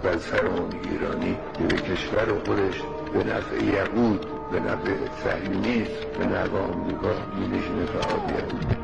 بر سر اون ایرانی که به کشور خودش به نفع یهود، به نفع صهیونیسم، به نفع آمریکا می‌نشینه فقط یهود.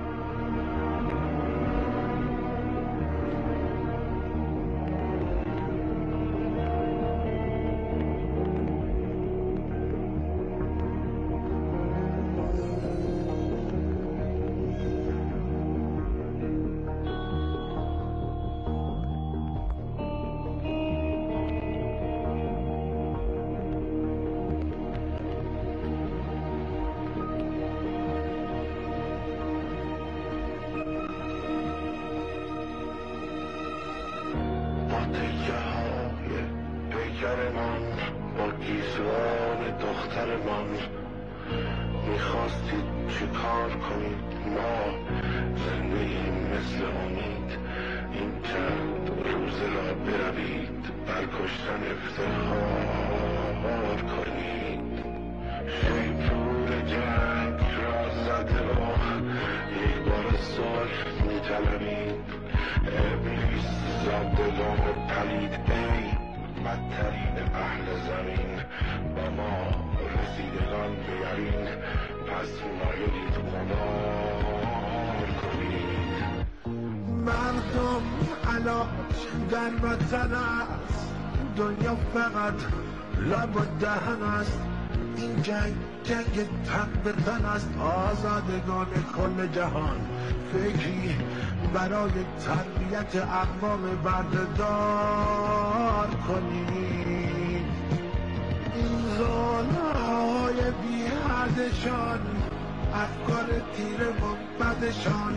پیکرمان با گیسوان دخترمان میخواستید چی کار کنید؟ ما زنده ایم مثل امید، این چند روزه را بروید بر کشتن افتخار کنید. شیپور جنگ را زده راه یک بار صلح میطلبید. ابلیس زدگان پلید ای بدترین اهل زمین، با ما رسیدگان بیارین، پس مایلید قمار کنید. مردم علاج در وطن است، دنیا فقط لب و دهن است. این جنگ تن به تن است. آزادگان کل جهان فکری برای تربیت اقوام بردهدار کنید. این ظالم‌های بی‌حدشان، افکار تیر منبدشان،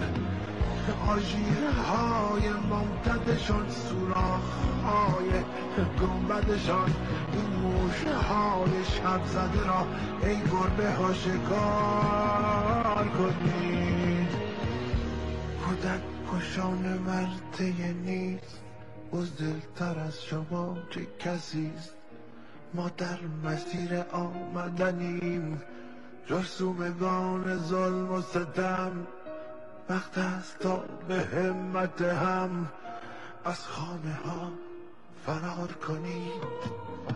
آژیرهای ممتدشان، سوراخ‌های گنبدشان، این موش‌های شب زده را ای گربه ها شکار کنید. کودک کشان مرده نیست، بزدلتر از شما چه کسیست؟ ما در مسیر آمدنیم، جرثومگان ظلم و ستم. وقت است تا به همت هم از خانه ها فرار کنید.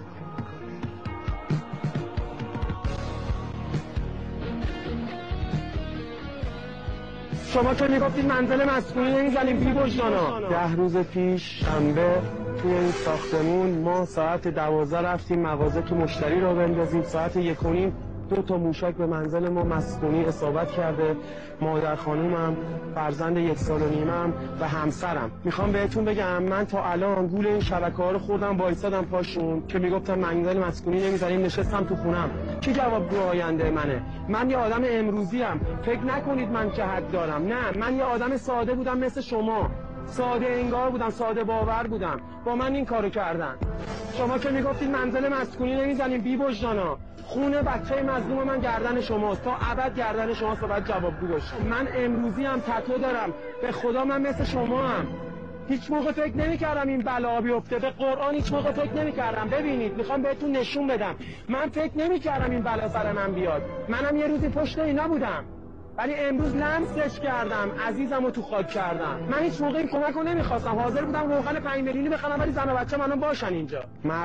شما که میگفتید منزل مسکونی نمیزنیم بی وجدانا. 10 روز پیش شنبه توی این ساختمون ما ساعت 12 رفتیم مغازه که مشتری رو بندازیم. ساعت 1:30 2 تا موشک به منزل ما مسکونی اصابت کرده. مادر خانومم، فرزند 1 سال و نیمم و همسرم. میخوام بهتون بگم من تا الان گول این شبکه‌ها رو خوردم، وایسادم پاشون که میگفتن منزل مسکونی نمیزنیم، نشستم تو خونم. کی جوابگو آینده منه؟ من یه آدم امروزیم. فکر نکنید من که حد دارم. نه، من یه آدم ساده بودم مثل شما. ساده انگار بودم، ساده باور بودم. با من این کارو کردن. شما که میگفتید منزل مسکونی نمیزنیم بی وجدانا. خونه بچه مظلوم من گردن شماست، تا ابد گردن شماست و باید جوابگو باشم. من امروزی هم تتو دارم، به خدا من مثل شما هم. هیچ موقع فکر نمی‌کردم این بلا بیفته، به قرآن هیچ موقع فکر نمی‌کردم. ببینید میخوام بهتون نشون بدم، من فکر نمی‌کردم این بلا سر من بیاد. منم یه روزی پشت اینا بودم، ولی امروز لمسش کردم، عزیزمو تو خاک کردم. من هیچ موقع این کمکو نمی‌خواستم، حاضر بودم روغن 5 میلیونی بخرم ولی زن و بچه منو باشن اینجا.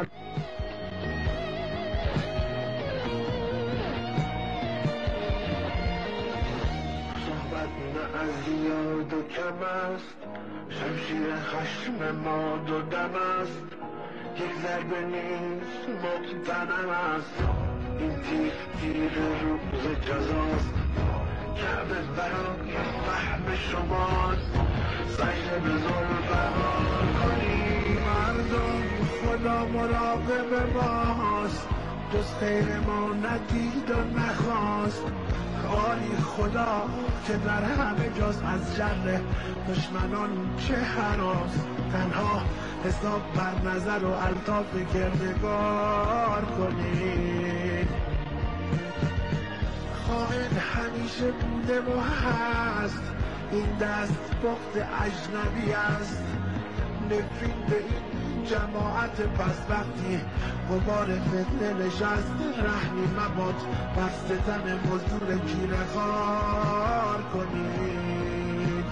از یاد و کم است، شمشیر خشم ما 2 دم است. یک ضربه نیست مقتنم است، این تیر روز جزاست. کعبه برای فهم شماست، سجده به ذوالفقار کنی. مردم خدا مراقب ماست، جز خیر ما ندید و نخواست. آری خدا که در همه جاست، از شر دشمنان چه هراس. تنها حساب بر نظر و الطاف کردگار کنید. خائن همیشه بوده و هست، این دست بخت اجنبی است. نفرین به این جماعت پس وقتی غبار فتنه نشست، رحمی مباد بر ستم مزدور کیره خوار کنید.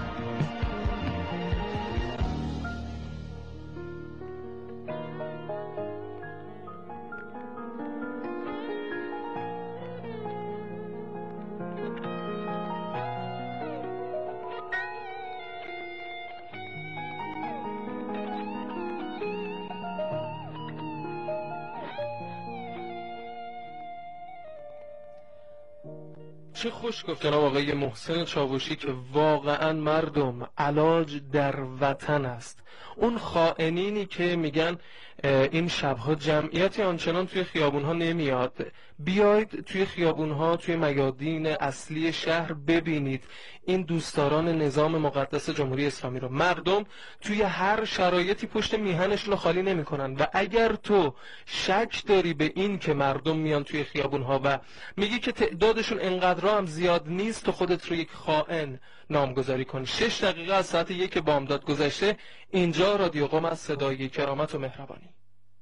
چه خوش گفت جناب آقای محسن چاوشی که واقعا مردم علاج در وطن است. اون خائنینی که میگن این شبها جمعیتی آنچنان توی خیابونها نمیاد، بیاید توی خیابونها، توی میادین اصلی شهر ببینید این دوستداران نظام مقدس جمهوری اسلامی رو. مردم توی هر شرایطی پشت میهنشون رو خالی نمی کنن و اگر تو شک داری به این که مردم میان توی خیابونها و میگی که تعدادشون انقدر هم زیاد نیست، تو خودت رو یک خائن نامگذاری کن. 6 دقیقه از ساعت 1 بامداد گذشته. اینجا رادیو قم از صدای کرامت و مهربانی.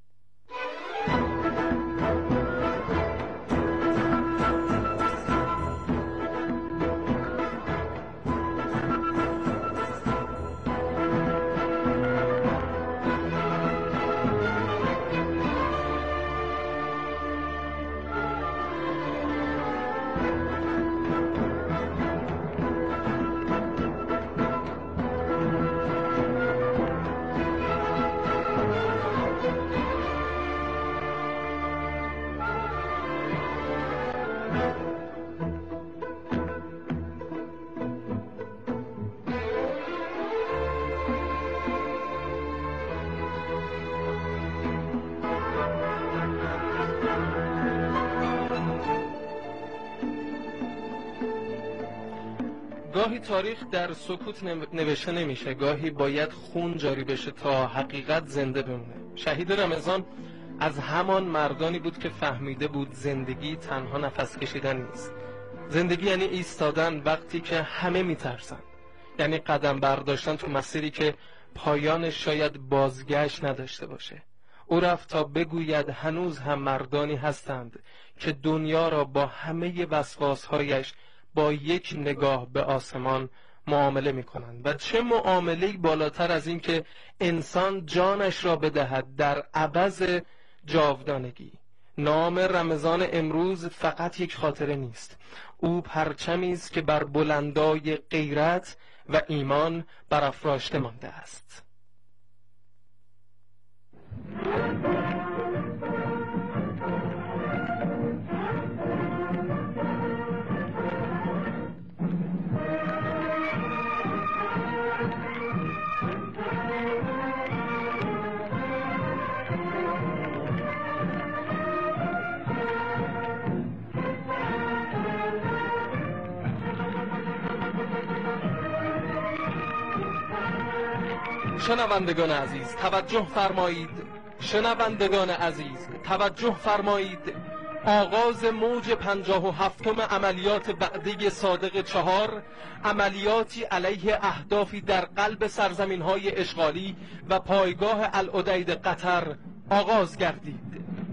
گاهی تاریخ در سکوت نوشته نمیشه، گاهی باید خون جاری بشه تا حقیقت زنده بمونه. شهید رمضان از همان مردانی بود که فهمیده بود زندگی تنها نفس کشیدن نیست. زندگی یعنی ایستادن وقتی که همه میترسن، یعنی قدم برداشتن تو مسیری که پایانش شاید بازگشت نداشته باشه. او رفت تا بگوید هنوز هم مردانی هستند که دنیا را با همه وسواسهایش با یک نگاه به آسمان معامله می کنند. و چه معامله‌ای بالاتر از این که انسان جانش را بدهد در عوض جاودانگی. نام رمضان امروز فقط یک خاطره نیست، او پرچمی است که بر بلندای غیرت و ایمان برافراشته مانده است. شنوندگان عزیز توجه فرمایید، شنوندگان عزیز توجه فرمایید. آغاز موج 57م عملیات بعدی صادق 4، عملیاتی علیه اهدافی در قلب سرزمین‌های اشغالی و پایگاه العدید قطر آغاز گردید.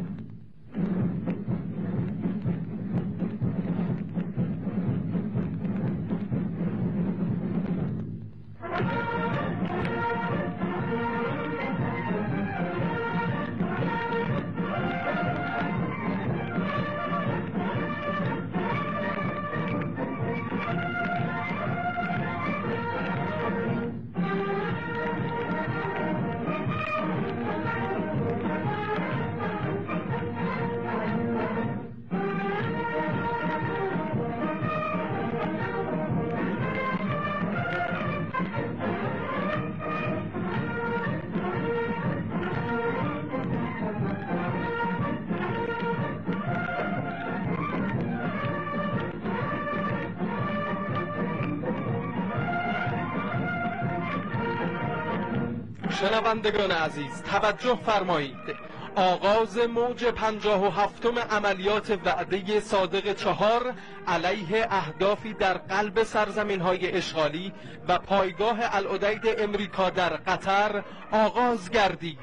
شنوندگان عزیز توجه فرمایید. آغاز موج 57م عملیات وعده صادق 4 علیه اهدافی در قلب سرزمین‌های اشغالی و پایگاه العدید امریکا در قطر آغاز گردید.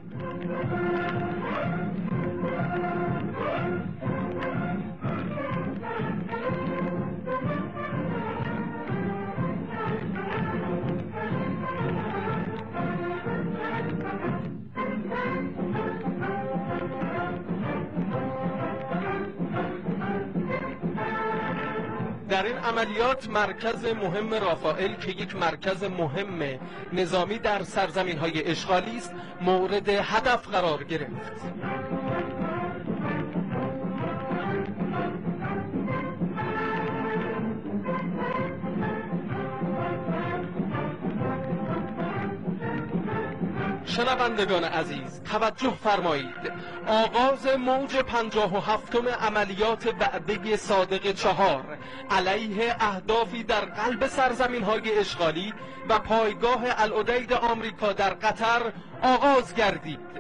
در این عملیات مرکز مهم رافائل که یک مرکز مهم نظامی در سرزمین‌های اشغالی است مورد هدف قرار گرفت. شنوندگان عزیز توجه فرمایید. آغاز موج 57م عملیات وعده صادق 4 علیه اهدافی در قلب سرزمین‌های اشغالی و پایگاه العدید آمریکا در قطر آغاز گردید.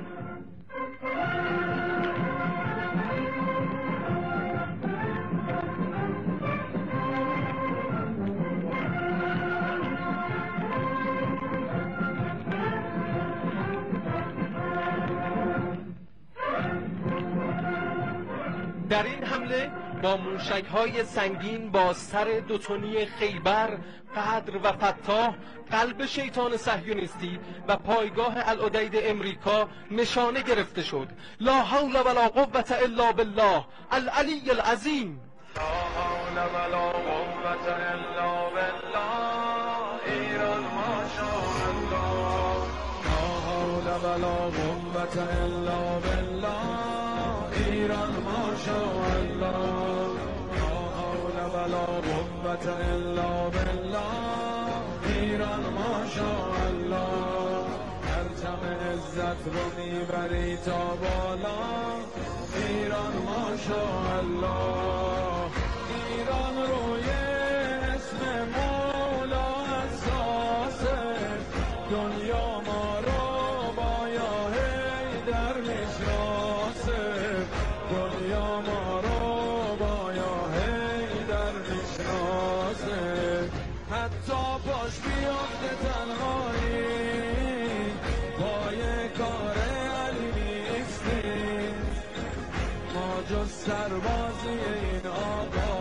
در این حمله با موشک‌های سنگین با سر دوتونی خیبر، قدر و فتاح قلب شیطان صهیونیستی و پایگاه العدید امریکا نشانه گرفته شد. لا حول ولا قوة الا بالله العلی العظیم. لا حول ولا قوة الا بالله ایران ماشاءالله. لا حول ولا قوة الا بالله ایران ماشاءالله. لا حول ولا قوة الا بالله ایران ماشاءالله. پرچم عزت رو میبری تا بالا ایران ماشاءالله. ایران روی اسم مولا اساسه، دنیا ما رو با یا حیدر میشناسه، دنیا ما رو با یا حیدر میشناسه. حتی باش بیافته تنهایی پای کار علی نیستیم، ما جز سربازی این آقا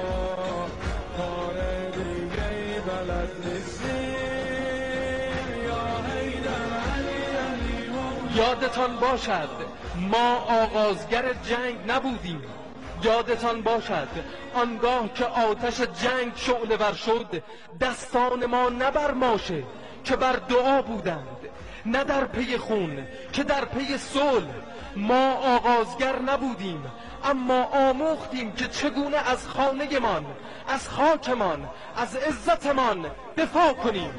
کار دیگه ای بلد نیستیم. یا حیدر علی علی یادتان باشد ما آغازگر جنگ نبودیم. یادتان باشد آنگاه که آتش جنگ شعله ور شد دستان ما نه بر ماشه که بر دعا بودند، نه در پی خون که در پی صلح. ما آغازگر نبودیم اما آموختیم که چگونه از خانه‌مان، از خاکمان، از عزتمان دفاع کنیم.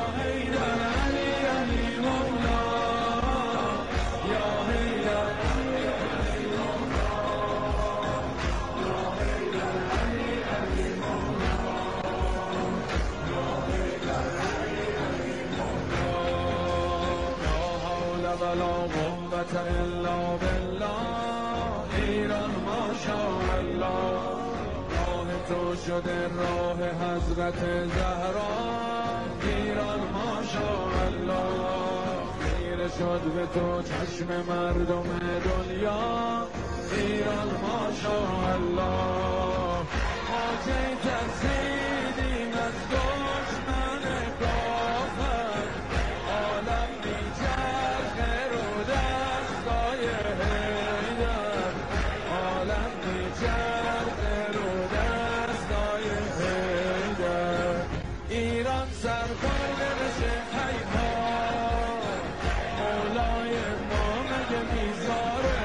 ولا قوة الا بالله ایران ماشاءالله. راه تو شده راه حضرت زهرا ایران ماشاءالله. خیره شد به تو چشم مردم دنیا ایران ماشاءالله. ما چه ترسیدیم از دشمن کافر، عالم میچرخه رو دستای حیدر، عالم میچرخه رو دستای حیدر. ایران سرخورده بشه حیدر، مولای ما مگه میذاره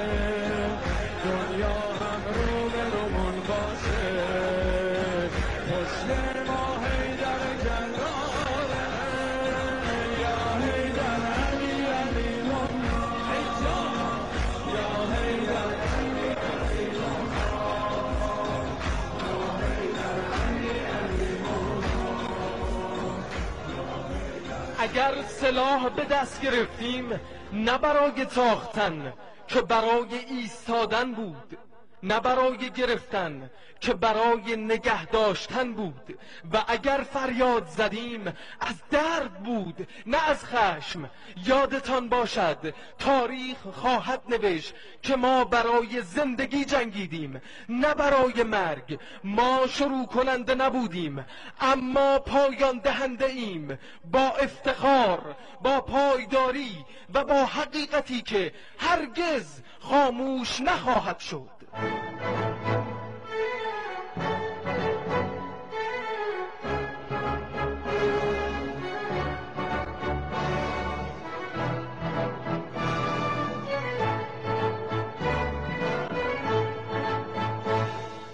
دنیا هم رو به رومون باشه. پشت ما حیدر جلاره، یا حیدر علی علی مولا، یا حیدر علی علی اگر سلاح به دست گرفتیم نه برای تاختن که برای ایستادن بود، نه برای گرفتن که برای نگه داشتن بود. و اگر فریاد زدیم از درد بود نه از خشم. یادتان باشد تاریخ خواهد نوشت که ما برای زندگی جنگیدیم نه برای مرگ. ما شروع کننده نبودیم اما پایان دهنده ایم، با افتخار، با پایداری و با حقیقتی که هرگز خاموش نخواهد شد.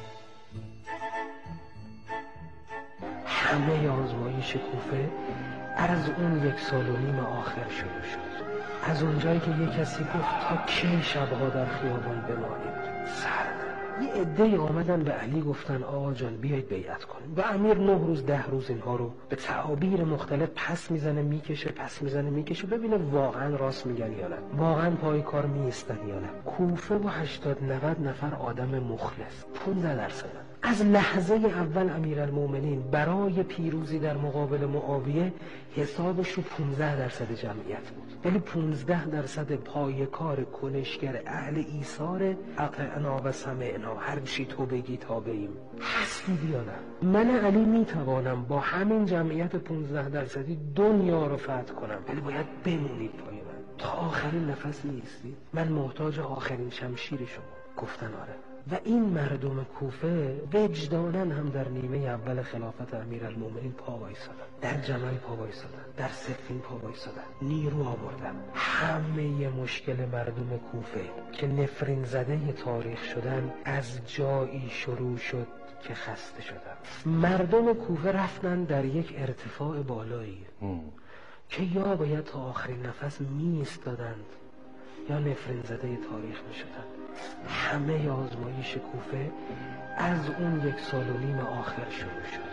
همه آزمایش کوفه از اون 1 سال و نیم آخر شروع شد. از اونجایی که یک کسی گفت تا کی شبها در خیابان بمانیم. سرد. یه عده‌ای آمدن به علی گفتن آقا جان بیایید بیعت کنیم. و امیر 9 روز 10 روز اینها رو به تعابیر مختلف پس میزنه میکشه ببینه واقعا راست میگن یا نه، واقعا پای کار میایستن یا نه. کوفه با 80-90 نفر آدم مخلص 15%. از لحظه اول امیرالمومنین برای پیروزی در مقابل معاویه حسابش رو 15% جمعیت بود، ولی 15% پای کار کنشگر اهل ایثار اطعنا و سمعنا، هر چی تو بگی تابعیم. هستی یا نه؟ من علی میتوانم با همین جمعیت 15% دنیا رو فتح کنم، ولی باید بمونید پای من تا آخرین نفس نیستی. من محتاج آخرین شمشیر شما. گفتن آره. و این مردم کوفه وجداناً هم در نیمه اول خلافت امیرالمومنین پا وایسادن، در جمل پا وایسادن، در صفین پا وایسادن، نیرو آوردن. همه مشکل مردم کوفه که نفرین زده تاریخ شدن از جایی شروع شد که خسته شدن. مردم کوفه رفتن در یک ارتفاع بالایی که یا باید تا آخرین نفس می ایستادند یا نفرین زده تاریخ می شدند. همه آزمایش کوفه از اون 1 سال و نیم آخر شروع شد.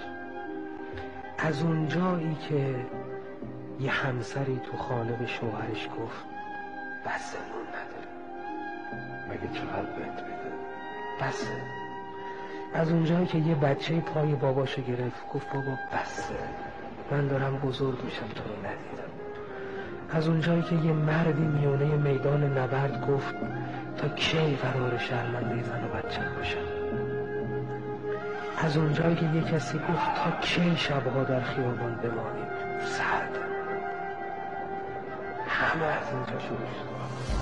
از اون جایی که یه همسری تو خانه به شوهرش گفت بسه نون نداره. مگه چقدر بهت میده؟ بسه. از اون جایی که یه بچه پای باباشو گرفت گفت بابا بسه، من دارم بزرگ میشم تو رو ندیدم. از اون جایی که یه مردی میونه میدان نبرد گفت تا کی قرار شرمنده زن و بچه باشم. از اون جایی که یه کسی گفت تا کی شبها در خیابان بمانیم. سرد. همه از اینجا شروع شد.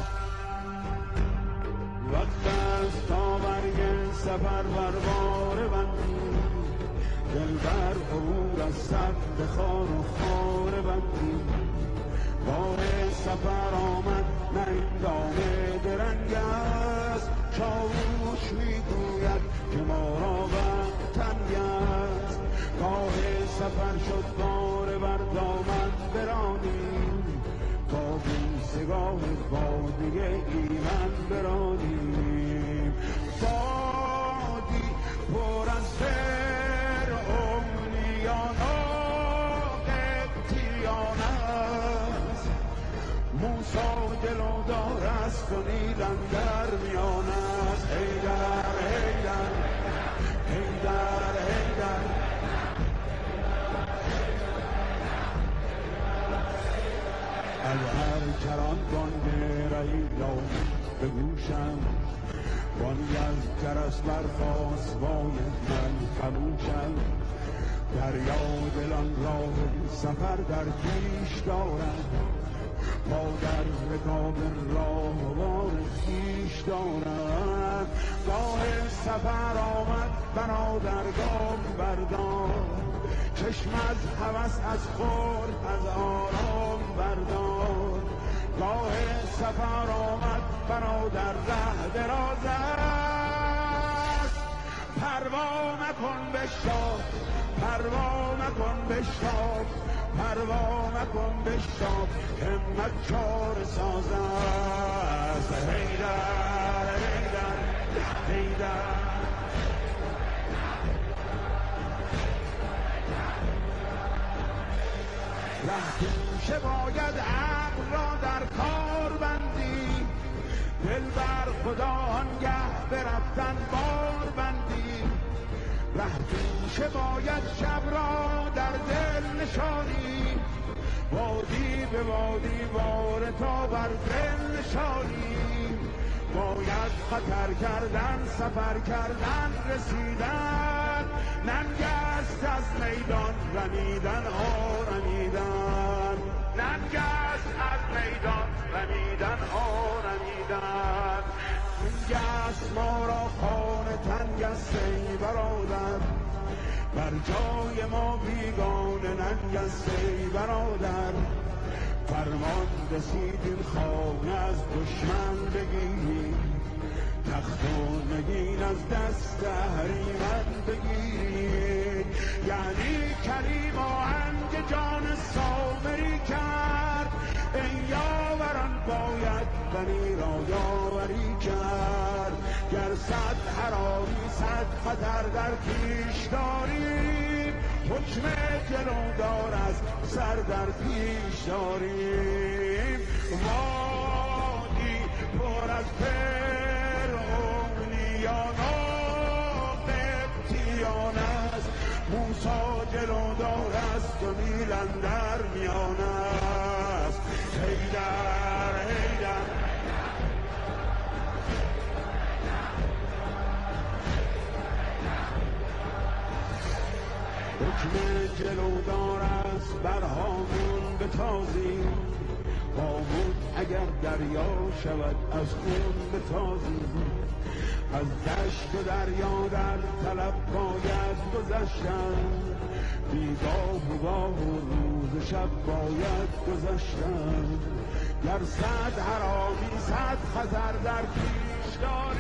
وقت است تا برگ سفر برباره بندیم، دل بر عبور از سد خار و خاره بندیم. بار سفر آمد نه این دامه درنگ است، چاوش میگوید که ما را وقت تنگ است. گاه سفر شد بار بر دامن برانیم، تا بوسگاه بادیه ایمن برانیم. بادی پر از سر امنیان و قبطیان است، موسی دلودار است و نیلم در میان است. حیدر حیدر حیدر حیدر الهرکران بانگ ریلا به گوشم، بانگ از جرس برخاست وای من خموشم. دریا دلان راه سفر در پیش دارد، پا در رکاب راهوار خویش دارد. گاه سفر آمد برادر گام بردار، چشم از هوس از خورد از آرام بردار. گاه سفر آمد برادر ره دراز است، پروا نکن بشتاب، پروا نکن بشتاب، پروا نکن بشتاب، همت چار ساز است. حیدر حیدر حیدر رهپیشه باید عقل را در کار بندی، دل بر خدا آنگه برفتن بار بندی. رهپیشه باید شب را در دل نشانی، وادی به وادی بار تا بر دل نشانی. باید خطر کردن سفر کردن رسیدن، ننگ است از میدان رمیدن ها رمیدن. ننگ است از میدان رمیدن ها رمیدن. ننگ است ما را خانه تنگ است ای برادر، بر جای ما بیگانه ننگ است ای برادر. فرمان رسید این خانه از دشمن بگیریم، تخت و نگین از دست اهریمن بگیرید، یعنی کریم آهنگ جان سامری کرد، این یاوران باید بنی را یاوری کرد. گر صد حرامی صد خطر در پیش داریم، حکم جلودار از سر در پیش داریم. وادی پر از فرعونیان و قبطیان است، موسی جلودار است و نیل اندر میان است. حیدر حیدر حکم جلودار است بر هامون بتازیم، هامون اگر دریا شود از خون بتازیم. از دشت و دریا در طلب باید گذشتن، بیگاه و گاه و روز شب باید گذشتن. گر صد حرامی صد خطر در پیش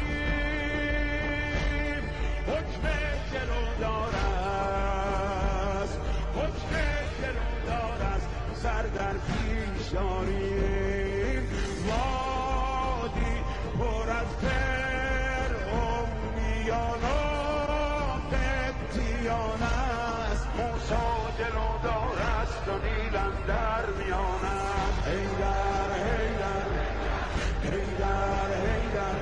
داریم، حکم جلودار است، حکم جلودار است، سر در پیش داریم. وادی پر از فرعونیان و قبطیان است، موسی جلودار است و نیل اندر میان است. حیدر حیدر حیدر حیدر.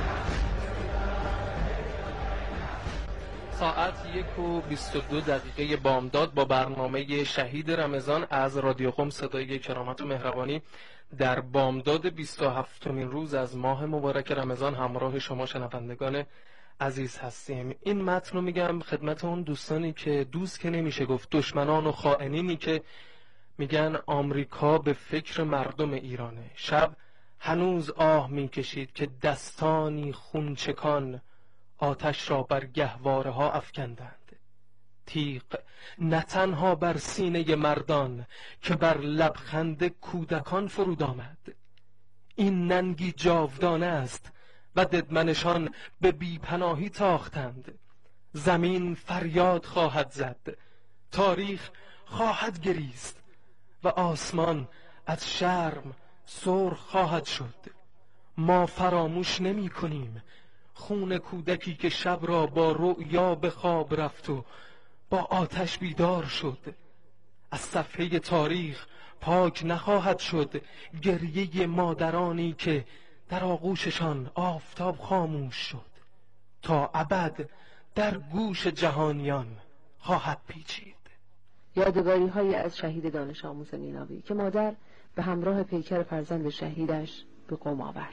ساعت 1:22 بامداد با برنامه شهید رمضان از رادیو قم صدای کرامت و مهربانی در بامداد 27مین روز از ماه مبارک رمضان همراه شما شنوندگان عزیز هستیم. این متن رو میگم خدمت اون دوستانی که دوست که نمیشه گفت، دشمنان و خائنینی که میگن آمریکا به فکر مردم ایرانه. شب هنوز آه میکشید که دستانی خونچکان آتش را بر گهواره ها افکندند. تیغ نه تنها بر سینه مردان که بر لبخند کودکان فرود آمد. این ننگی جاودانه است و ددمنشان به بیپناهی تاختند. زمین فریاد خواهد زد، تاریخ خواهد گریست و آسمان از شرم سرخ خواهد شد. ما فراموش نمی کنیم خون کودکی که شب را با رؤیا به خواب رفت و با آتش بیدار شد. از صفحه تاریخ پاک نخواهد شد گریه مادرانی که در آغوششان آفتاب خاموش شد. تا ابد در گوش جهانیان خواهد پیچید. یادگاری های از شهید دانش آموز میناوی که مادر به همراه پیکر فرزند شهیدش به قم آورد.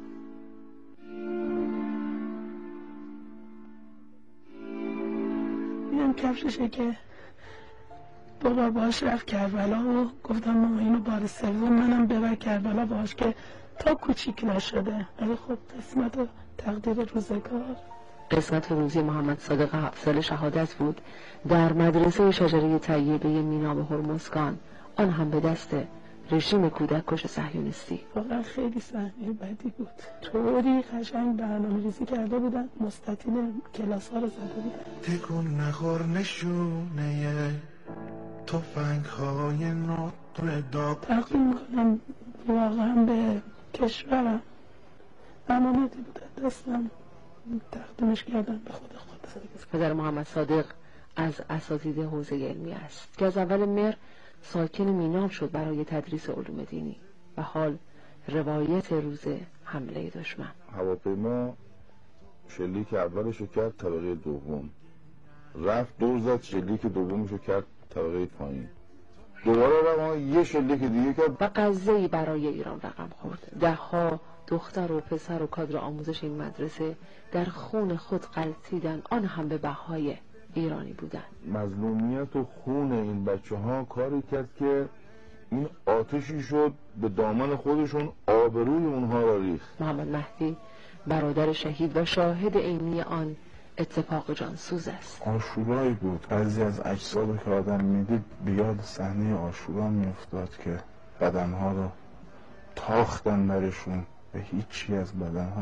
این کفششه که بابا باش رفت کربلا و گفتم ماما اینو بار سوم منم ببر کربلا باش که تا کوچیک نشده. ولی خب قسمت و تقدیر روزگار. قسمت روزی محمد صادق 7 سال شهادت بود در مدرسه شجره طیبه مینا به هرمزگان، آن هم به دست رژیم کودک کش صهیونیستی. واقعا خیلی صحنه بدی بود. طوری قشنگ برنامه‌ریزی کرده بودن، مستطیل کلاس ها رو زده بودن. تکون نخور نشونه تفنگ های نطر داغ. تقدیم میکنم واقعا به کشورم، امانتی بود دستم، تقدیمش کردم به خود. پدر محمد صادق از اساتید حوزه علمی است که از اول مهر ساکن مینام شد برای تدریس علوم دینی و حال روایت روز حمله دشمن. هواپیما شلیک اولشو کرد طبقه دوم، رفت دور زد شلیک دومشو کرد طبقه پایین، دوباره رفت یه شلیک دیگه کرد و غزه‌ای برای ایران رقم خورد. دهها دختر و پسر و کادر آموزش این مدرسه در خون خود غلتیدن، آن هم به بهای ایرانی بودن. مظلومیت و خون این بچه ها کاری کرد که این آتشی شد به دامن خودشون، آبروی اونها را ریخت. محمد مهدی برادر شهید و شاهد عینی آن اتفاق جانسوز است. آشورایی بود، بعضی از اجساد که آدم میدید بیاد صحنه آشورا میافتاد که بدنها رو تاختن درشون، به هیچی از بدنها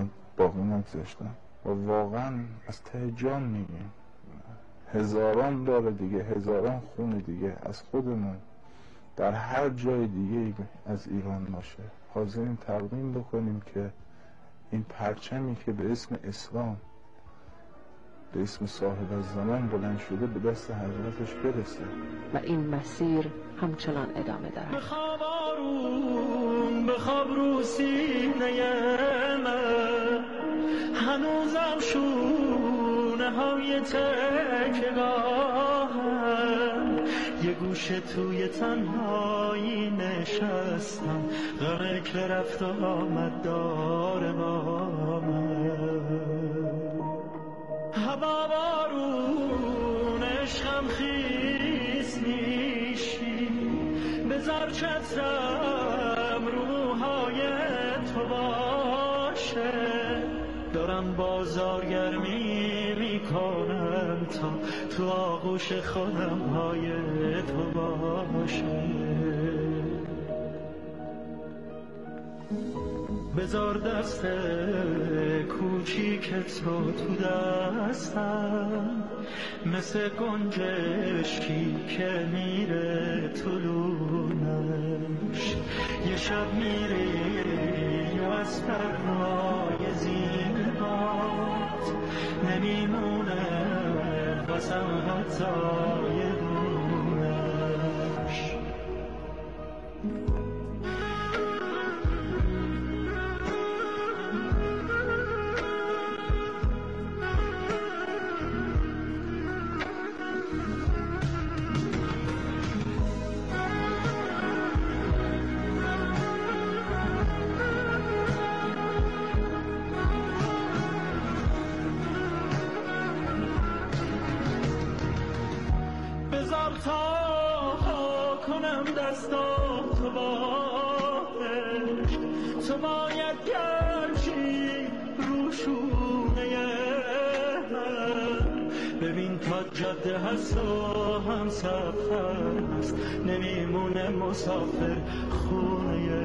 باقی نگذاشتم و واقعا از ته جان میگیم هزاران بار دیگه، هزاران خون دیگه از خودمون در هر جای دیگه از ایران باشه حاضرین تقدیم بکنیم که این پرچمی که به اسم اسلام، به اسم صاحب الزمان بلند شده به دست حضرتش برسه و این مسیر همچنان ادامه دارد. بخواب آروم، بخواب رو سینه من، هنوزم شونه های تکگاهم، یه گوشه توی تنهایی نشستم، غمه که رفت و آمد داره با من. هوا بارون عشقم خیس میشی، بذار چترم روهای تو باشه، دارم بازارگرمی میکنم تا تو آغوش خودم های تو باشه. بذار دست کوچیک تو دستم، مثل گنجشکی که میره طلونش، یه شب میری و از پرهای زیبات نمیمونه باسم حتی یه دونش. بذار تا کنم دستاتو باهش، تو باید گرچی روشونه من، ببین تا جاده هست و هم سفر هست، نمیمونه مسافر خونه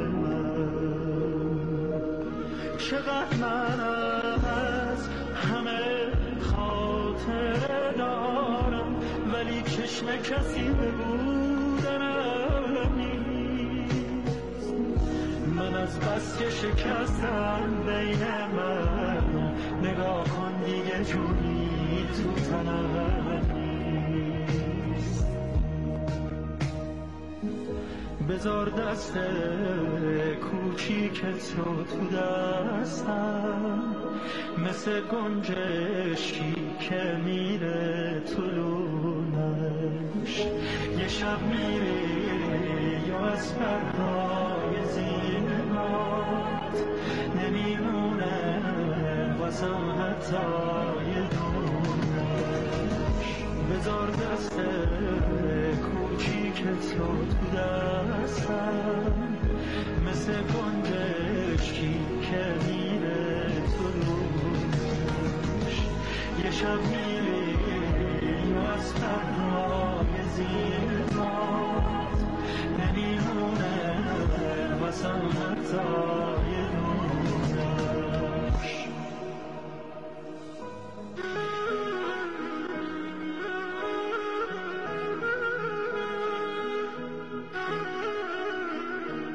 من. چقدر من از همه خاطر دارم، ولی چشم کسی به بودنم نیست. من از بس که شکستم بین من، نگاه کن دیگه جونی تو تنم نیست. بذار دست کوچیک تو دستم، مثل گنجشکی که میره طلونش، یه شب میری یا از پرهای زینات نمیمونه واسم حتی یه دونش. بذار دست کوچیک تو دستم، مثل گنجشکی که میره طلونش، یه شب میری از پرهای زیبات نمیمونه واسم حتی